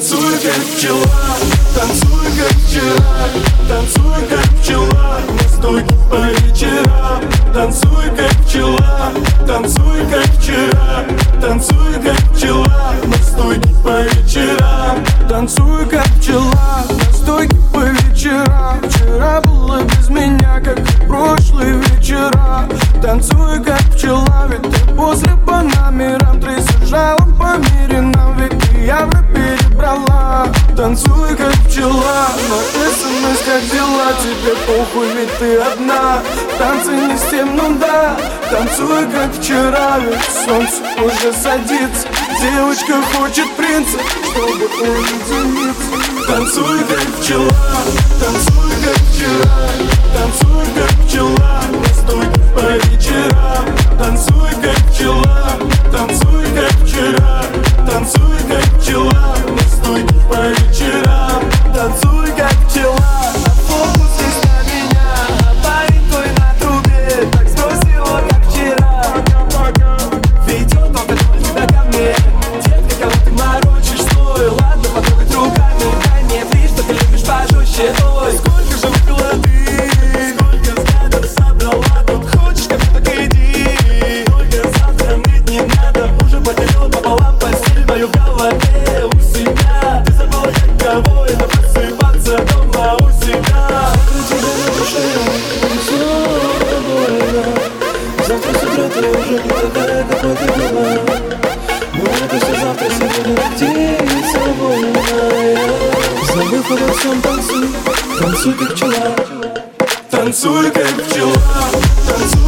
Танцуй, как пчела, танцуй, как вчера. Танцуй, как пчела, на стойке по вечерам. Танцуй, как пчела, танцуй, как вчера. Танцуй, как пчела, на стойке по вечерам. Танцуй, как пчела, на стойке по вечерам. Вчера было без меня, как и прошлые вечера. Танцуй, как пчела, ведь ты после по номерам. Трясешь жалом по мире нам, ведь ты явно перебрала. Танцуй, как пчела, но СМС, как дела? Тебе похуй, ведь ты одна. Танцы не с тем, ну да. Танцуй, как вчера, ведь солнце уже садится. Девочка хочет принца, чтобы уединиться. Танцуй, как пчела, танцуй, как вчера. Танцуй, как пчела, на стойке по вечерам. Танцуй, как пчела, танцуй, как вчера. Танцуй, как пчела, на стойке по вечерам. Танцуй, как пчела, на фокус есть на меня. А парень твой на трубе так сбросил его, как вчера. Ведет он такой тебя ко мне. Детка, кого ты морочишь, стой. Ладно, потрогать руками, дай мне фри, что ты любишь пожестче. Ой, сколько же выпила ты, сколько взглядов собрала тут. Хочешь, ко мне, так иди. Только завтра ныть не надо. Уже поделил пополам постель мою в голове у себя. Ты забыла, как кого это просыпаться дома у себя. Закрыть тебя на душе, все больно. Завтра с утра ты уже не такая, какой ты была. Но это все завтра, сегодня птица вольная. Забыв обо всем, танцуй, танцуй как пчела. Танцуй как пчела, танцуй.